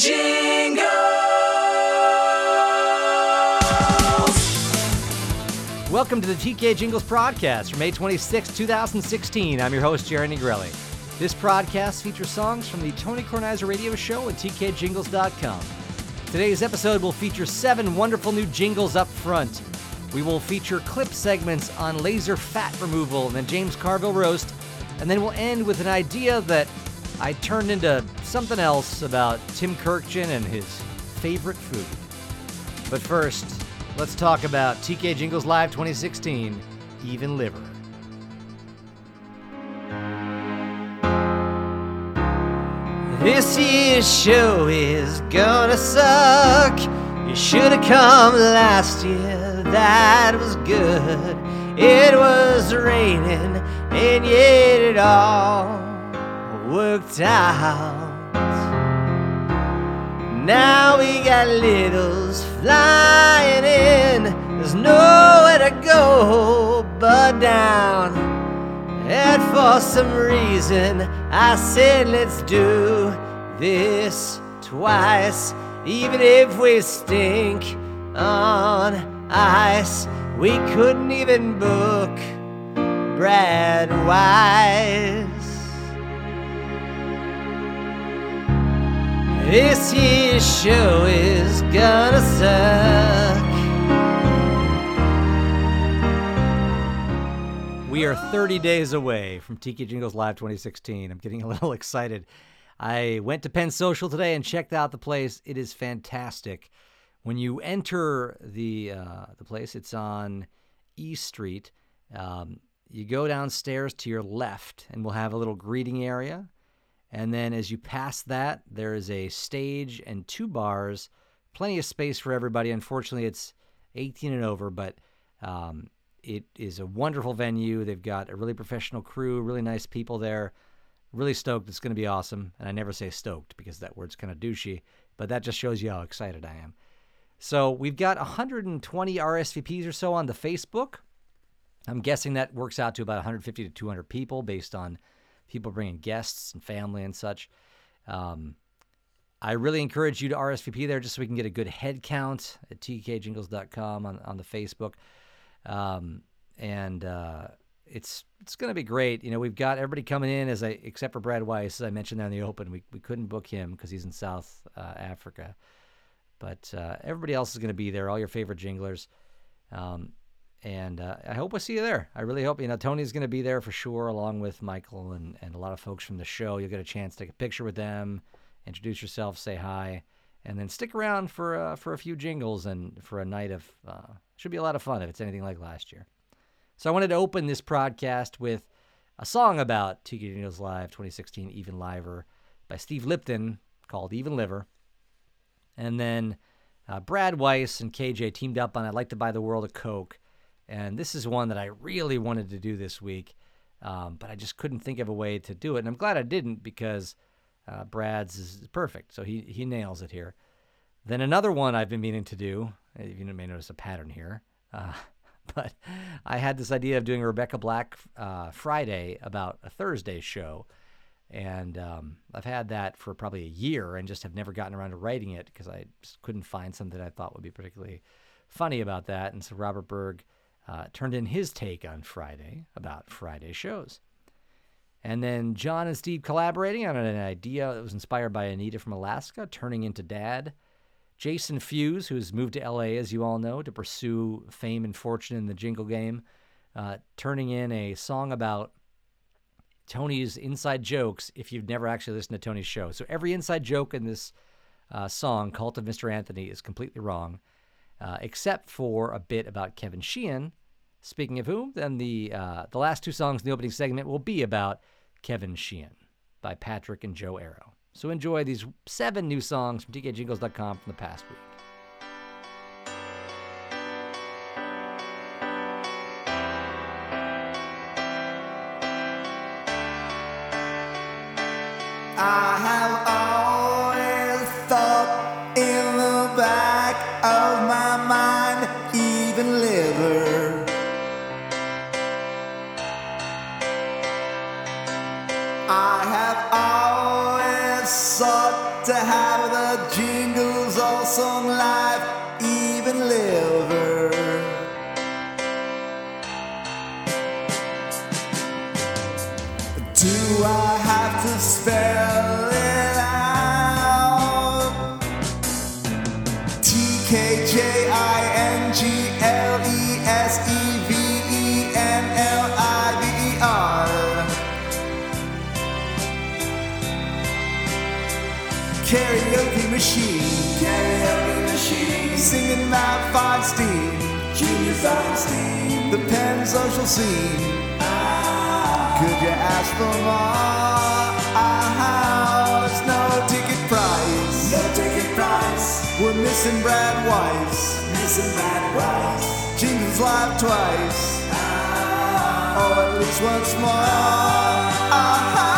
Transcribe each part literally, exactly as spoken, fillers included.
Jingles! Welcome to the T K Jingles podcast for May twenty-sixth, twenty sixteen. I'm your host, Jerry Negrelli. This podcast features songs from the Tony Kornheiser radio show at T K jingles dot com. Today's episode will feature seven wonderful new jingles up front. We will feature clip segments on laser fat removal and the James Carville roast, and then we'll end with an idea that I turned into something else about Tim Kurkjian and his favorite food. But first, let's talk about T K Jingles Live twenty sixteen, Even Liver. This year's show is gonna suck. You should have come last year, that was good. It was raining, and yet it all worked out. Now we got littles flying in, there's nowhere to go but down. And for some reason I said let's do this twice. Even if we stink on ice, we couldn't even book Brad Weiss. This year's show is gonna suck. We are thirty days away from T K Jingles Live twenty sixteen. I'm getting a little excited. I went to Penn Social today and checked out the place. It is fantastic. When you enter the uh, the place, it's on E Street. Um, you go downstairs to your left, and we'll have a little greeting area. And then as you pass that, there is a stage and two bars, plenty of space for everybody. Unfortunately, it's eighteen and over, but um, it is a wonderful venue. They've got a really professional crew, really nice people there. Really stoked. It's going to be awesome. And I never say stoked because that word's kind of douchey, but that just shows you how excited I am. So we've got one hundred twenty R S V Ps or so on the Facebook. I'm guessing that works out to about one hundred fifty to two hundred people based on people bringing guests and family and such. Um, I really encourage you to R S V P there just so we can get a good head count at T K jingles dot com on, on the Facebook. Um, and uh, it's it's going to be great. You know, we've got everybody coming in, as I except for Brad Weiss, as I mentioned there in the open. We we couldn't book him because he's in South uh, Africa. But uh, everybody else is going to be there, all your favorite jinglers. Um, and uh, I hope I see you there. I really hope. You know, Tony's going to be there for sure, along with Michael and, and a lot of folks from the show. You'll get a chance to take a picture with them, introduce yourself, say hi, and then stick around for uh, for a few jingles and for a night of, uh, should be a lot of fun if it's anything like last year. So I wanted to open this podcast with a song about T K Jingles Live twenty sixteen, Even Liver, by Steve Lipton, called Even Liver. And then uh, Brad Weiss and K J teamed up on I'd Like to Buy the World a Coke. And this is one that I really wanted to do this week, um, but I just couldn't think of a way to do it. And I'm glad I didn't because uh, Brad's is perfect, so he, he nails it here. Then another one I've been meaning to do, you may notice a pattern here, uh, but I had this idea of doing a Rebecca Black uh, Friday about a Thursday show. And um, I've had that for probably a year and just have never gotten around to writing it because I just couldn't find something I thought would be particularly funny about that. And so Robert Berg uh, turned in his take on Friday about Friday shows. And then John and Steve collaborating on an idea that was inspired by Anita from Alaska, turning into Dad. Jason Fuse, who's moved to L A, as you all know, to pursue fame and fortune in the jingle game, uh, turning in a song about Tony's inside jokes if you've never actually listened to Tony's show. So every inside joke in this uh, song, Cult of Mister Anthony, is completely wrong, uh, except for a bit about Kevin Sheehan. Speaking of whom, then the uh, the last two songs in the opening segment will be about Kevin Sheehan by Patrick and Joe Arrow. So enjoy these seven new songs from T K jingles dot com from the past week. I have always thought in the back of my mind, even liver. I have always sought thought to have the jingles all sung live, even liver. Do I have to spell it out? T K J I N G L E S E V E N L I V E R. Karaoke machine, karaoke machine, singing Mount Feinstein, Junior Feinstein, the Penn social scene. Could you ask for more? Ah, there's no ticket price. No ticket price. We're missing Brad Weiss. Missing Brad Weiss. Jingles live twice. Ah, or at least once more. Ah,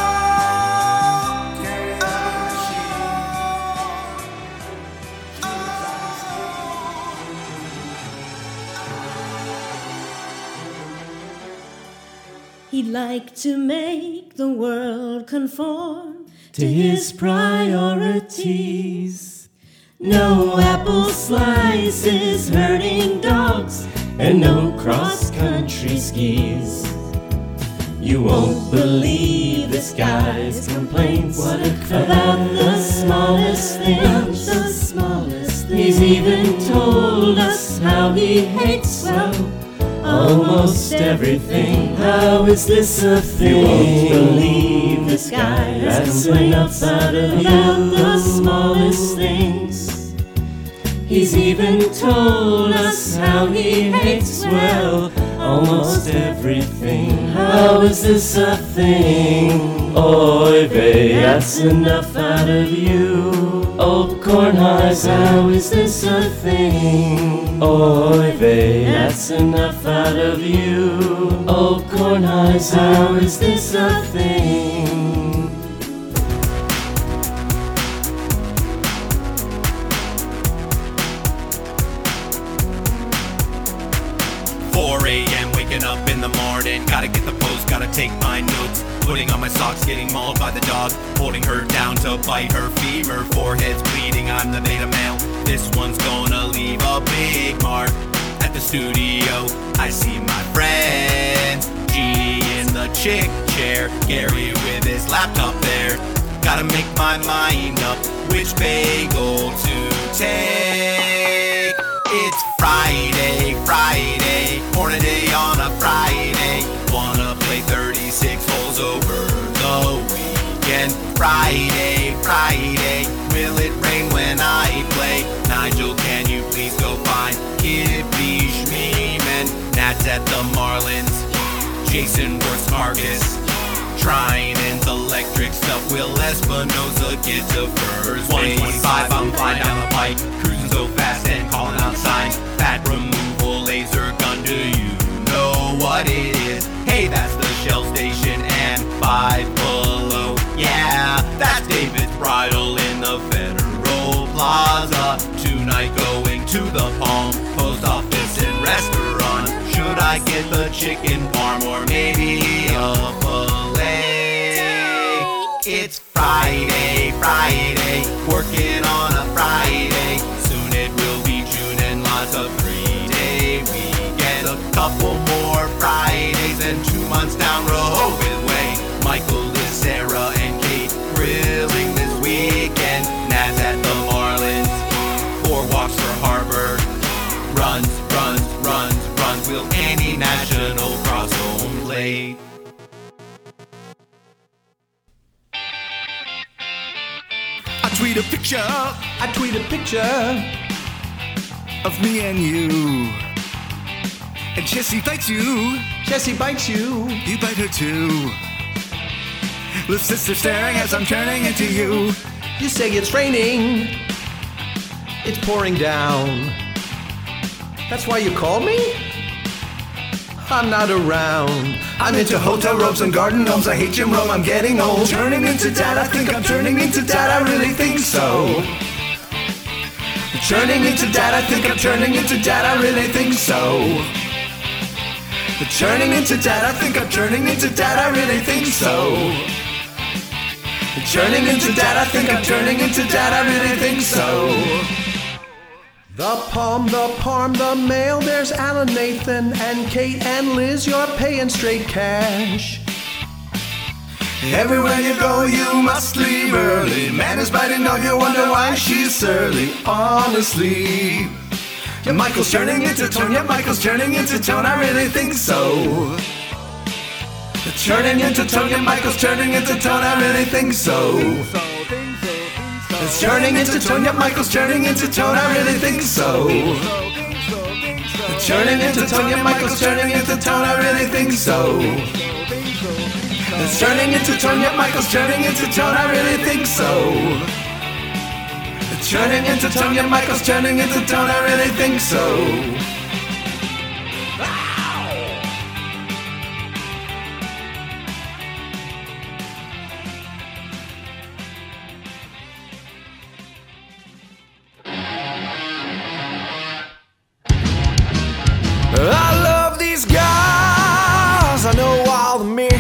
He'd like to make the world conform to his priorities. No apple slices hurting dogs, and no cross-country skis. You won't believe this guy's complaints what about the smallest things. The smallest things. He's even told us how he hates, well, almost everything. How is this a thing? You won't believe this guy has complaints out of about the smallest things. He's even told us how he hates, well, almost everything. How is this a thing? Oy vey, that's enough out of you. Old Kornheiser, how is this a thing? Oy vey, that's enough out of you. Old Kornheiser, how is this a thing? four a.m. waking up in the morning, gotta get the post, gotta take my notes. Putting on my socks, getting mauled by the dog, holding her down to bite her femur. Forehead's bleeding, I'm the beta male. This one's gonna leave a big mark. At the studio, I see my friends. G in the chick chair, Gary with his laptop there. Gotta make my mind up which bagel to take. It's Friday, Friday, morning day on a Friday. Wanna play thirty-six holes over the weekend. Friday, Friday, will it rain when I play? Nigel, can you please go find Kippy Schmeeman? Nat's at the Marlins, Jason works Marcus. Trinan's electric stuff, Will Espinoza get to first base. one twenty-five, I'm flying down the pike, cruising so fast and calling out signs. Fat removal laser gun, do you know what it is? Hey, that's the Shell Station and Five Below. Yeah, that's David's Bridal in the Federal Plaza. Tonight going to the Palm Post Office and Restaurant. Should I get the chicken parm or maybe a filet? It's Friday, Friday, working on a Friday. Soon it will be June and lots of three-day weekends. A couple more Fridays and two months down Rehoboth Way. Michael is Sarah and Kate grilling this weekend. Naz at the Marlins, four walks for Harvard. Runs, runs, runs, runs. Will any national cross home plate? I tweet a picture, I tweet a picture of me and you. And Jessie bites you, Jessie bites you. you bite her too. Little sister staring as I'm turning into you. You say it's raining, it's pouring down. That's why you called me? I'm not around. I'm into hotel robes and garden gnomes. I hate Jim Rome, I'm getting old. Turning into dad, I think I'm turning into dad, I really think so. Turning into dad, I think I'm turning into dad, I really think so. Turning into dad, I think I'm turning into dad, I really think so. Turning into dad, I think I'm turning into dad, I really think so. The palm, the parm, the mail, there's Alan, Nathan, and Kate, and Liz, you're paying straight cash. Everywhere you go, you must leave early. Man is biting dog, you wonder why she's surly. Honestly, yeah, Michael's turning into Tone, yeah, Michael's turning into Tone, I really think so. Turning into Tone, yeah, Michael's turning into Tone, I really think so. It's turning into Tone, yeah, Michael's turning into Tone, I really think so. Turning into Tone, yeah, Michael's turning into Tone, I really think so. It's turning into Tone, yeah, Michael's turning into Tone, I really think so. It's turning into Tone, yeah, Michael's turning into Tone, I really think so. I love these guys, I know all the memes.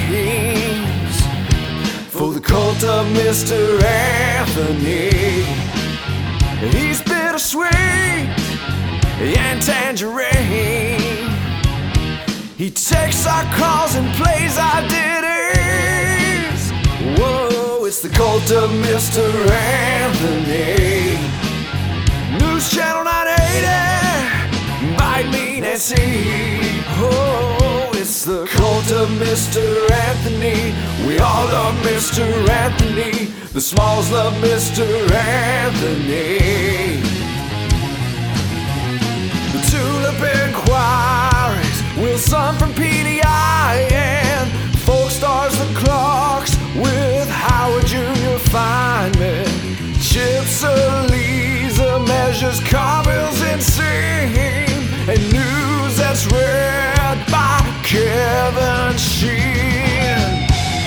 For the cult of Mister Anthony, he's bittersweet and tangerine. He takes our calls and plays our ditties. Whoa, it's the cult of Mister Anthony. News Channel nine eighty, bite me Nancy. Oh, it's the cult of Mister Anthony. We all love Mister Anthony. The Smalls love Mister Anthony. The Tulip Inquiries, Wilson from P D I, and folk stars the clocks with Howard Junior Feynman. Chips Eliza measures Carville's insane, and news that's read by Kevin Sheehan.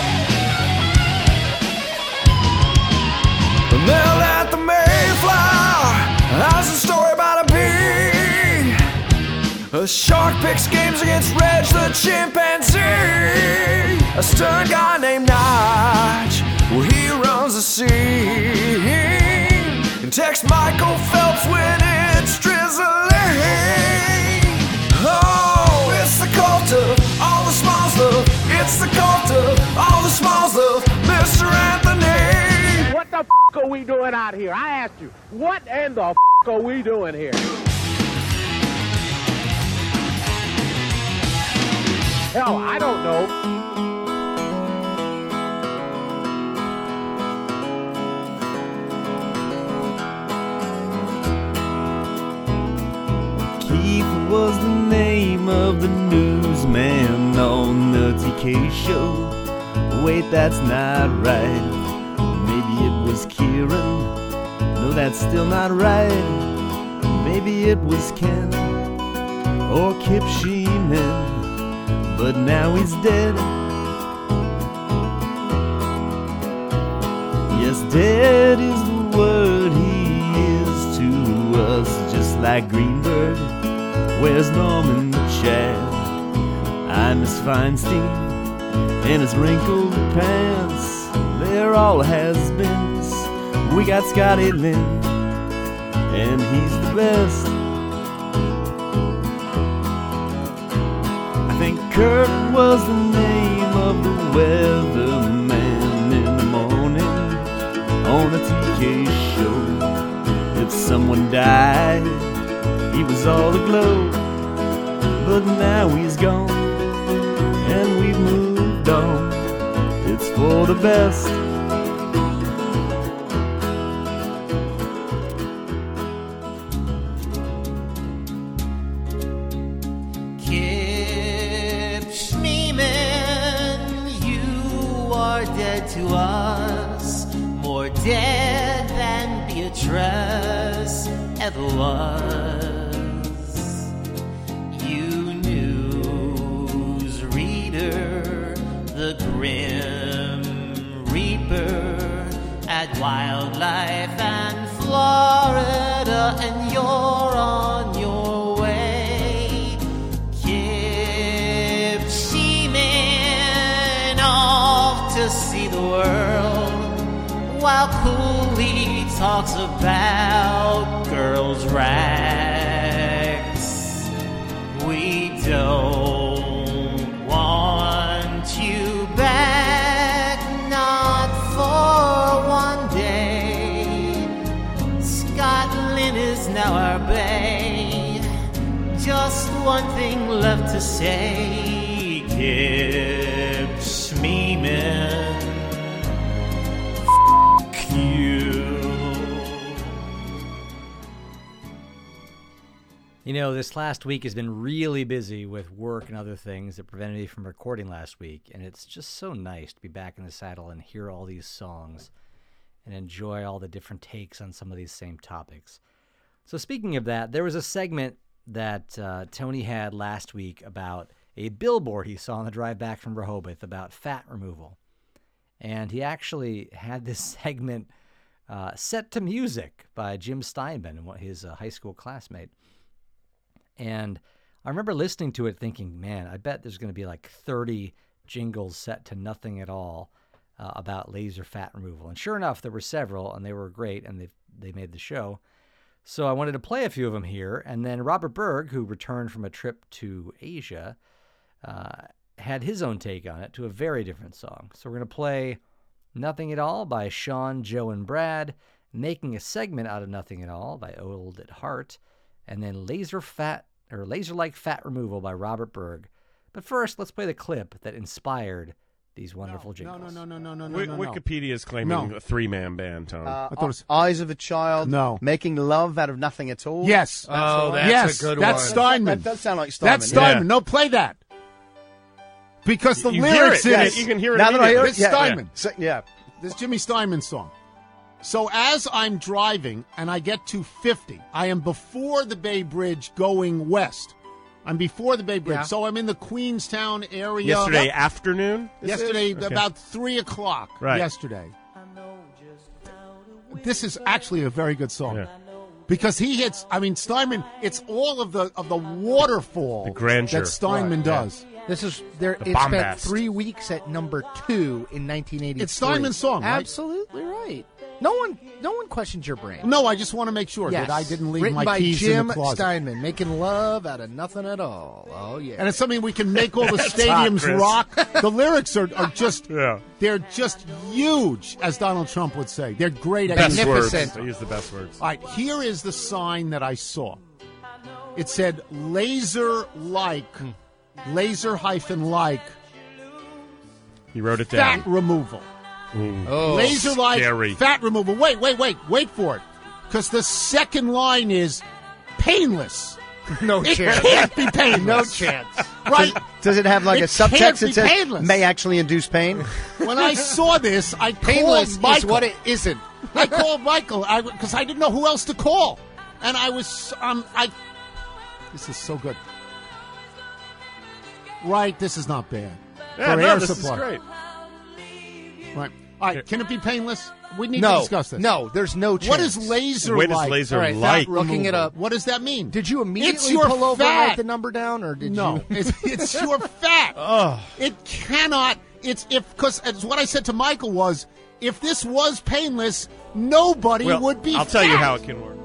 Mel at the Mayflower has a story about a bee. A shark picks games against Reg the chimpanzee. A stern guy named Notch, well, he runs the sea. And text Michael Phelps when it's drizzling. Oh, it's the cult of all the Smalls love. It's the cult of all the Smalls love Mister Anthony. What the f*** are we doing out here? I asked you, what in the f*** are we doing here? Hell, I don't know. Keith was the name of the newsman on the T K show. Wait, that's not right. Maybe it was Kieran. No, that's still not right. Maybe it was Ken or Kip Sheeman, but now he's dead. Yes, dead is the word he is to us, just like Greenberg. Where's Norman Chad? I miss Feinstein and his wrinkled pants. They're all has-beens. We got Scotty Lynn, and he's the best. I think Kurt was the name of the weatherman in the morning on a T K show. If someone died, he was all aglow, but now he's gone, and we've moved on. It's for the best. Kip Schmeeman, you are dead to us, more dead than Beatrice ever was. You newsreader, the grim reaper at Wildlife and Florida, and you're on your way. Kip Sheeman, off to see the world. how coolly talks about girls' rags. We don't want you back, not for one day. Scotland is now our bay. Just one thing left to say. Kip Schmeeman. You know, this last week has been really busy with work and other things that prevented me from recording last week, and it's just so nice to be back in the saddle and hear all these songs and enjoy all the different takes on some of these same topics. So speaking of that, there was a segment that uh, Tony had last week about a billboard he saw on the drive back from Rehoboth about fat removal. And he actually had this segment uh, set to music by Jim Steinman, his uh, high school classmate. And I remember listening to it thinking, man, I bet there's going to be like thirty jingles set to nothing at all uh, about laser fat removal. And sure enough, there were several, and they were great, and they they made the show. So I wanted to play a few of them here. And then Robert Berg, who returned from a trip to Asia, uh, had his own take on it to a very different song. So we're going to play Nothing at All by Sean, Joe, and Brad, Making a Segment Out of Nothing at All by Old at Heart, and then Laser Fat or Laser-Like Fat Removal by Robert Berg. But first, let's play the clip that inspired these wonderful no, jingles. No, no, no, no, no, no, w- no, no. Wikipedia is claiming No. a three-man band, Tom. Uh, I thought it was- Eyes of a Child. No. Making Love Out of Nothing at All. Yes. That's Oh, the one. that's yes, a good that's one. Steinman. That does sound like Steinman. That's Steinman. Yeah. No, play that. Because the You lyrics hear it. in Yeah, it. you can hear it Now that I hear it, immediately. it's Yeah, Steinman. So, yeah. This is Jimmy Steinman's song. So as I'm driving and I get to fifty, I am before the Bay Bridge going west. I'm before the Bay Bridge. Yeah. So I'm in the Queenstown area. Yesterday Yep. afternoon? This Yesterday, is? Okay. about three o'clock Right. yesterday. This is actually a very good song. Yeah. Because he hits, I mean, Steinman, it's all of the of the waterfall The grandeur. that Steinman Right, yeah. does. This is there. The It bombast. spent three weeks at number two in nineteen eighty-three. It's Steinman's song, right? Absolutely right. No one, no one questions your brain. No, I just want to make sure Yes. that I didn't leave Written my by keys Jim in the closet. Steinman, making love out of nothing at all. Oh yeah. And it's something we can make all the That's stadiums hot, Chris. rock. The lyrics are, are just, Yeah. they're just huge, as Donald Trump would say. They're great. at Best words. Magnificent. I use the best words. All right, here is the sign that I saw. It said laser-like, laser hyphen like, He wrote it down. fat removal. Ooh. Oh, Laser-like scary. fat removal. Wait, wait, wait. Wait for it. Because the second line is painless. no It chance. can't be painless. No chance. Right? Does it have like It a subtext can't that be says painless. may actually induce pain? When I saw this, I Painless called Michael. is what it isn't. I called Michael because I, I didn't know who else to call, and I was um I. This is so good. Right, this is not bad. Yeah, For no, air this supply. is great. Right. All right. Can it be painless? We need No, to discuss this. no, there's no chance. What is laser Wait, is like? laser All right, like? fat looking it up. What does that mean? Did you It's immediately your pull over and fat. write the number down, or did No, you? it's, it's your fat. Oh. It cannot. It's if because what I said to Michael was, if this was painless, nobody Well, would be. I'll tell you fat. how it can work.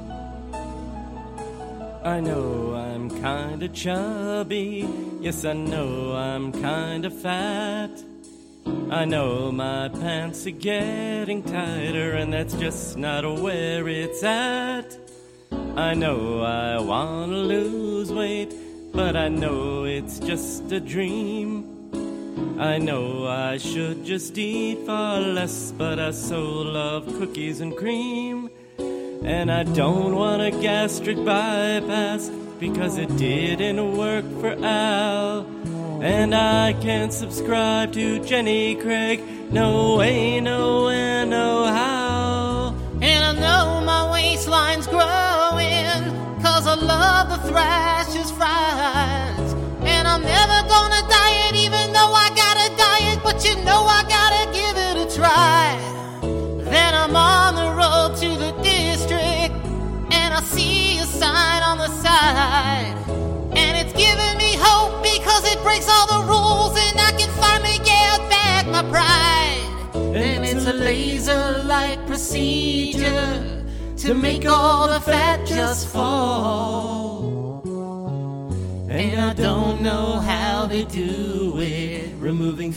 I know I'm kinda chubby. Yes, I know I'm kinda fat. I know my pants are getting tighter, and that's just not where it's at. I know I wanna lose weight, but I know it's just a dream. I know I should just eat far less, but I so love cookies and cream. And I don't want a gastric bypass because it didn't work for Al. And I can't subscribe to Jenny Craig. No way, no where, no how. And I know my waistline's growing, cause I love the Thrashers fries. And I'm never gonna diet even though I got a diet, but you know I gotta give it a try. Then I'm on the road to the district, and I see a sign on the side. And it's giving me hope because it breaks all the rules, and I can finally get back my pride. And it's a laser-like procedure to make all the fat just fall. And I don't know how they do it, removing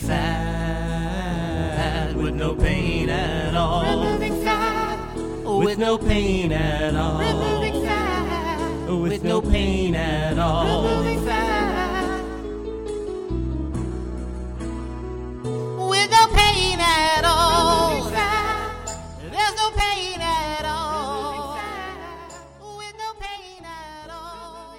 fat with no pain at all. Removing fat with no pain at all. Removing fat with no pain at all. Removing fat with no pain at all. There's no pain at all. With no pain at all.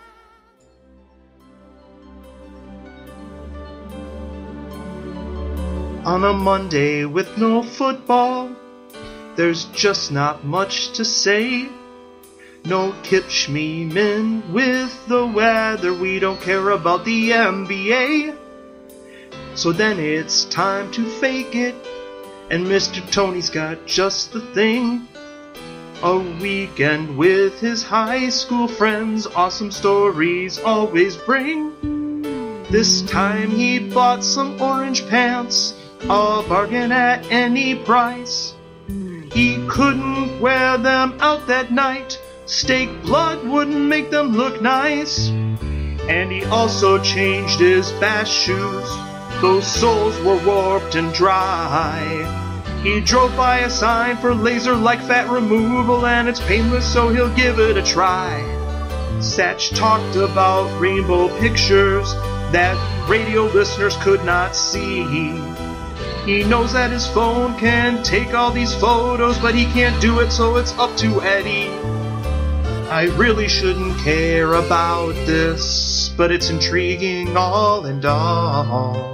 On a Monday with no football, there's just not much to say. No Kip Schmeeman with the weather, we don't care about the N B A. So then it's time to fake it, and Mister Tony's got just the thing. A weekend with his high school friends, awesome stories always bring. This time he bought some orange pants, a bargain at any price. He couldn't wear them out that night, steak blood wouldn't make them look nice. And he also changed his bass shoes, those soles were warped and dry. He drove by a sign for laser-like fat removal, and it's painless, so he'll give it a try. Satch talked about rainbow pictures that radio listeners could not see. He knows that his phone can take all these photos, but he can't do it, so it's up to Eddie. I really shouldn't care about this, but it's intriguing all and all.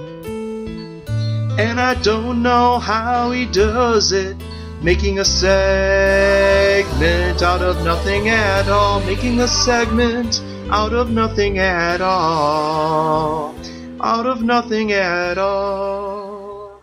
And I don't know how he does it, making a segment out of nothing at all. Making a segment out of nothing at all. Out of nothing at all.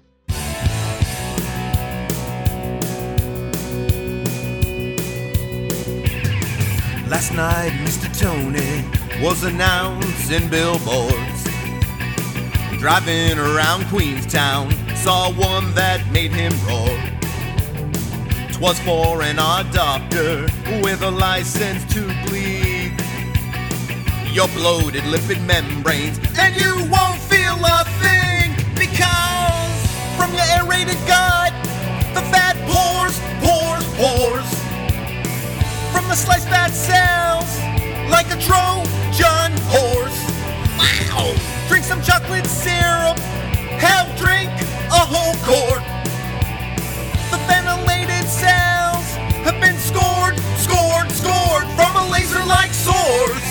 Last night, Mister Tony was announcing billboards. Driving around Queenstown, saw one that made him roar. 'Twas for an odd doctor with a license to bleed your bloated lipid membranes, and you won't feel a thing, because from your aerated gut, the fat pours, pours, pours. From the sliced fat cells, like a Trojan horse. Wow! Drink some chocolate syrup, hell, drink a whole quart. The ventilated cells have been scored, scored, scored from a laser-like source.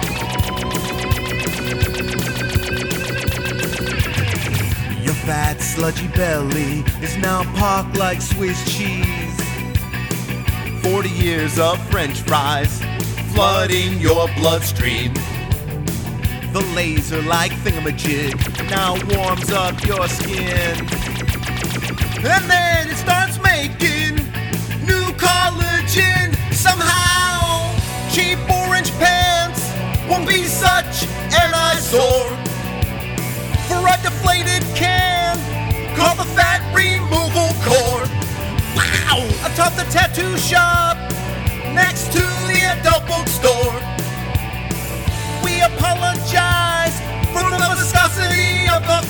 Your fat, sludgy belly is now pocked like Swiss cheese. Forty years of French fries flooding your bloodstream. The laser-like thingamajig now warms up your skin. And then it starts making new collagen. Somehow, cheap orange pants won't be such an eyesore. For a deflated can called the fat removal cord. Wow! Atop the tattoo shop next to the adult bookstore. We apologize for the viscosity of the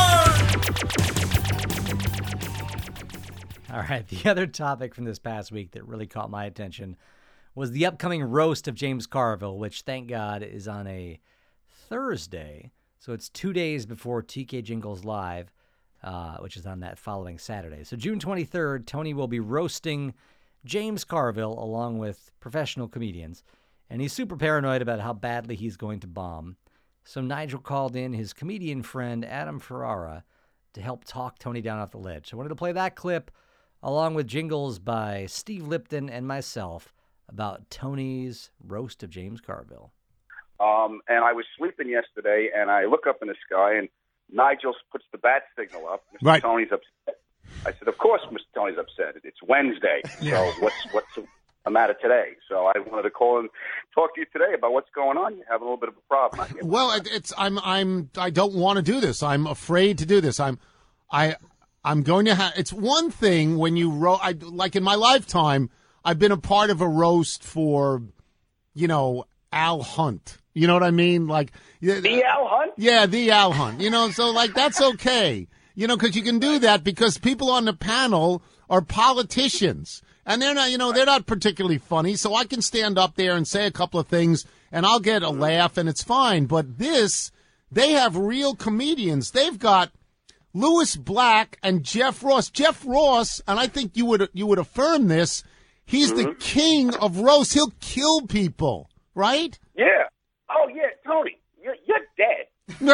floor. All right, the other topic from this past week that really caught my attention was the upcoming roast of James Carville, which, thank God, is on a Thursday. So it's two days before T K Jingles Live, uh, which is on that following Saturday. So June twenty-third, Tony will be roasting James Carville along with professional comedians. And he's super paranoid about how badly he's going to bomb. So Nigel called in his comedian friend, Adam Ferrara, to help talk Tony down off the ledge. So I wanted to play that clip along with jingles by Steve Lipton and myself about Tony's roast of James Carville. Um, and I was sleeping yesterday, and I look up in the sky, and Nigel puts the bat signal up. Mister Right. Tony's upset. I said, of course Mister Tony's upset. It's Wednesday. Yeah. So what's what's the matter today? So I wanted to call and talk to you today about what's going on. You have a little bit of a problem. Well, it- it's I'm I'm I don't want to do this. I'm afraid to do this. I'm I I'm going to have. It's one thing when you ro- I like in my lifetime, I've been a part of a roast for, you know, Al Hunt. You know what I mean? Like the Al Hunt. Yeah, the Al Hunt. You know, so like that's okay. You know, because you can do that because people on the panel are politicians, and they're not. You know, they're not particularly funny. So I can stand up there and say a couple of things, and I'll get a laugh, and it's fine. But this, they have real comedians. They've got Lewis Black and Jeff Ross. Jeff Ross, and I think you would you would affirm this. He's mm-hmm. the king of roast. He'll kill people, right? Yeah. Oh yeah, Tony, you're, you're dead.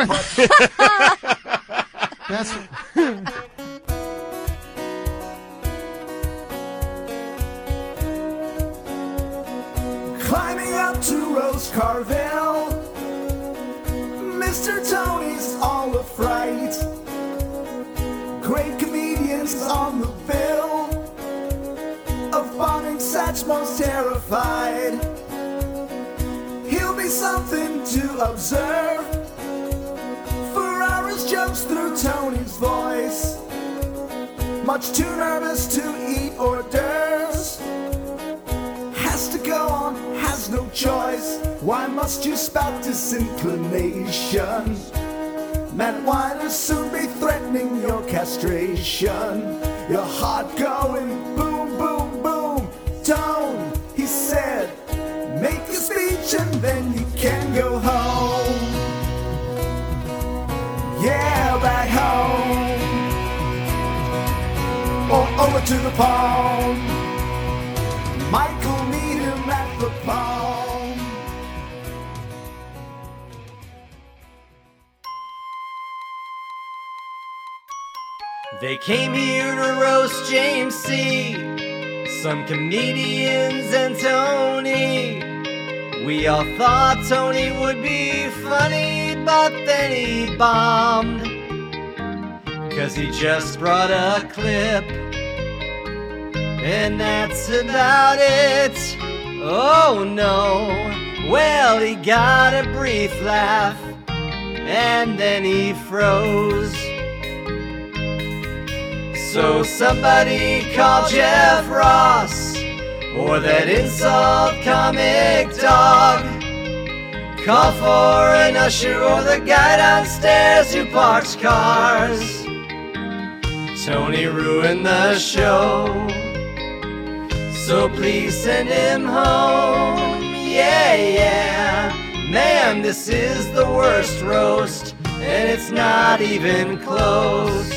That's. Climbing up to Rose Carvel, Mister Tony's all a fright. Great comedians on the bill of bombing such most terrified. He'll be something to observe. Ferrara's jokes through Tony's voice. Much too nervous to eat hors d'oeuvres. Has to go on, has no choice. Why must you spout disinclination? Man, why will soon be threatening your castration? Your heart going boom, boom, boom. Tone, he said, make a speech and then you can go home. Yeah, back home. Or over to the pond. Michael meet him at the pond. They came here to roast James C., some comedians and Tony. We all thought Tony would be funny, but then he bombed. Cause he just brought a clip, and that's about it. Oh no, well he got a brief laugh, and then he froze. So somebody call Jeff Ross, or that insult comic dog. Call for an usher or the guy downstairs who parks cars. Tony ruined the show, so please send him home. Yeah, yeah, man, this is the worst roast, and it's not even close.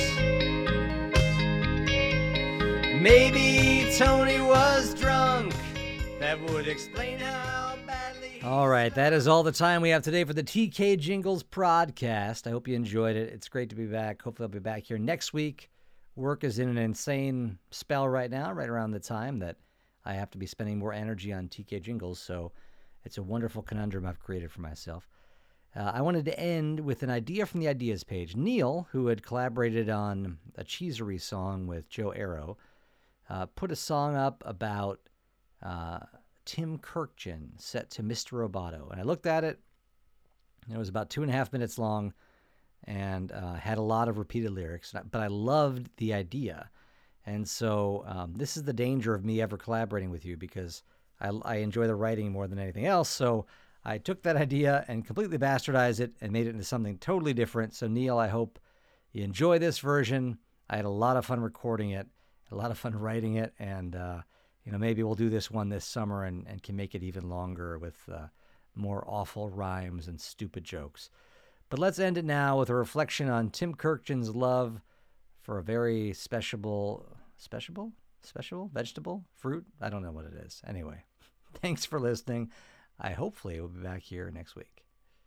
Maybe Tony was drunk. That would explain how badly. All right, that is all the time we have today for the T K Jingles podcast. I hope you enjoyed it. It's great to be back. Hopefully I'll be back here next week. Work is in an insane spell right now, right around the time that I have to be spending more energy on T K Jingles, so it's a wonderful conundrum I've created for myself. Uh, I wanted to end with an idea from the Ideas page. Neil, who had collaborated on a Cheesery song with Joe Arrow, Uh, put a song up about uh, Tim Kirkjian set to Mister Roboto. And I looked at it, and it was about two and a half minutes long and uh, had a lot of repeated lyrics, but I loved the idea. And so um, this is the danger of me ever collaborating with you, because I, I enjoy the writing more than anything else. So I took that idea and completely bastardized it and made it into something totally different. So Neil, I hope you enjoy this version. I had a lot of fun recording it. A lot of fun writing it, and uh, you know, maybe we'll do this one this summer and, and can make it even longer with uh, more awful rhymes and stupid jokes. But let's end it now with a reflection on Tim Kirkjian's love for a very special, special, special vegetable, fruit. I don't know what it is. Anyway, thanks for listening. I hopefully will be back here next week.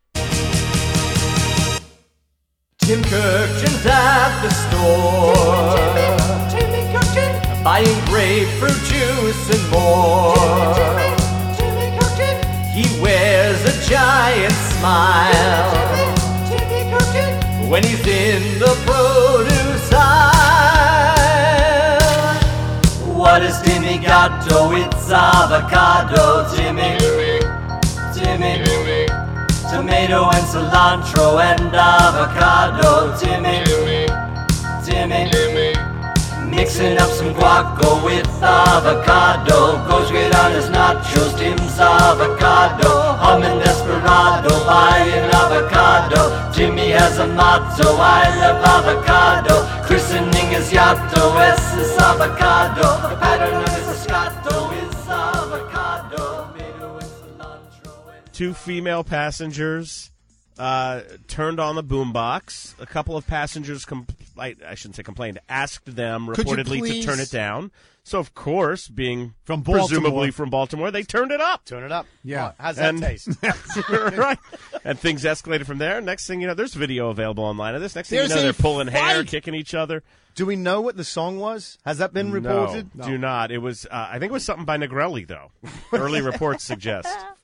Tim Kirkjian's at the store, Timmy, Timmy, Timmy Kirkjian, buying grapefruit juice and more. Timmy, Timmy Kirkjian, he wears a giant smile Timmy, Timmy Kirkjian, when he's in the produce aisle. What has Timmy got? Oh, it's avocado. Timmy, Timmy, Timmy. Tomato and cilantro and avocado. Timmy, Timmy, Timmy. Mixing up some guaco with avocado. Goes great on his nachos, Tim's avocado. Humming desperado, buying avocado. Jimmy has a motto, I love avocado. Christening his yato, S is avocado. The pattern of his escato is avocado. Tomato and cilantro and Two female passengers uh, turned on the boombox. A couple of passengers, compl- I, I shouldn't say complained, asked them Could you reportedly to please- turn it down. So, of course, being From Baltimore. presumably from Baltimore, they turned it up. Turn it up. Yeah. Right, how's that And- taste? right. And things escalated from there. Next thing you know, there's video available online of this. Next thing There's you know, a they're pulling hair, fight. kicking each other. Do we know what the song was? Has that been reported? No, do not. It was, uh, I think it was something by Negrelli, though. Early reports suggest.